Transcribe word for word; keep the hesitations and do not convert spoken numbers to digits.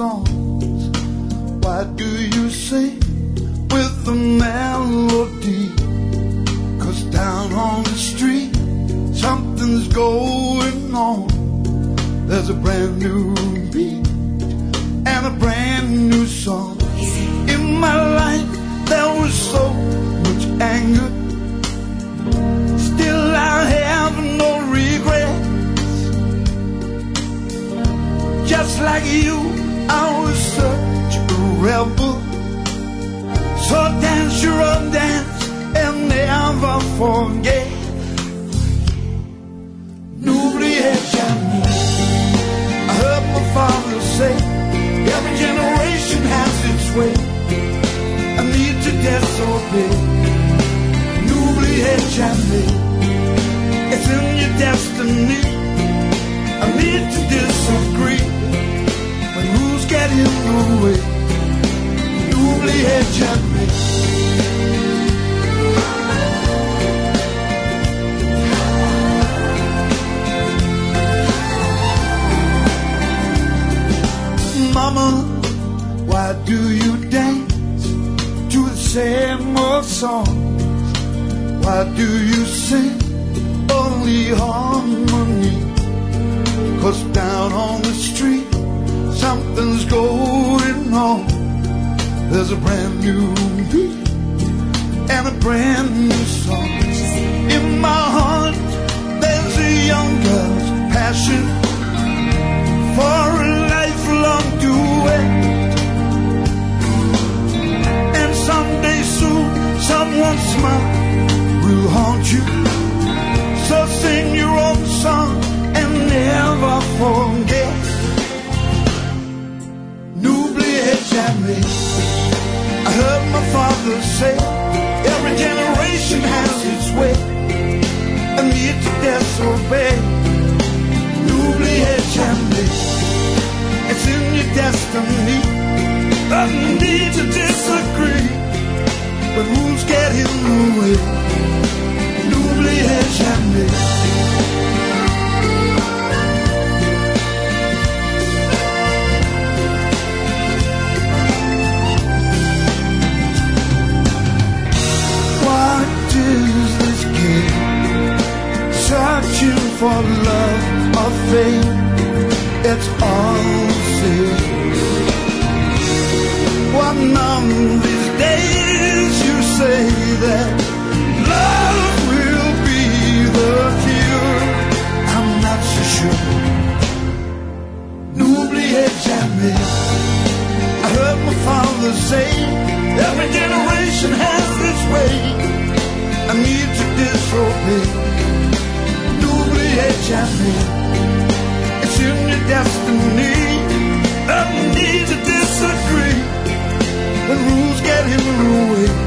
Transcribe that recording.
songs. Why do you sing with the melody? 'Cause down on the street something's going on. There's a brand new beat and a brand new song. In my life there was so much anger, still I have no regrets. Just like you, I was such a rebel. So dance your own dance and never forget. N'oubliez jamais. I heard my father say, every generation has its way. I need to disobey. N'oubliez jamais. It's in your destiny. I need to disagree. When rules get in the way. N'oubliez jamais. Mama, why do you dance to the same old songs? Why do you sing only harmony? 'Cause down on the street something's going on. There's a brand new beat and a brand new song. In my heart there's a young girl's passion for a lifelong duet. And someday soon someone's smile will haunt you. So sing your own song and never forget. N'oubliez jamais. I heard my father say, every generation has its way. I need to disobey. N'oubliez jamais. It's in your destiny. I need to disagree. When rules get in the way. N'oubliez jamais. What is this game? Searching for love or fame. It's all the same. One of these days you say that love will be the cure. I'm not so sure. N'oubliez jamais. I heard my father say, every generation has its way. I need to disobey. N'oubliez jamais. It's in your destiny. I need to disagree. When rules get in the way.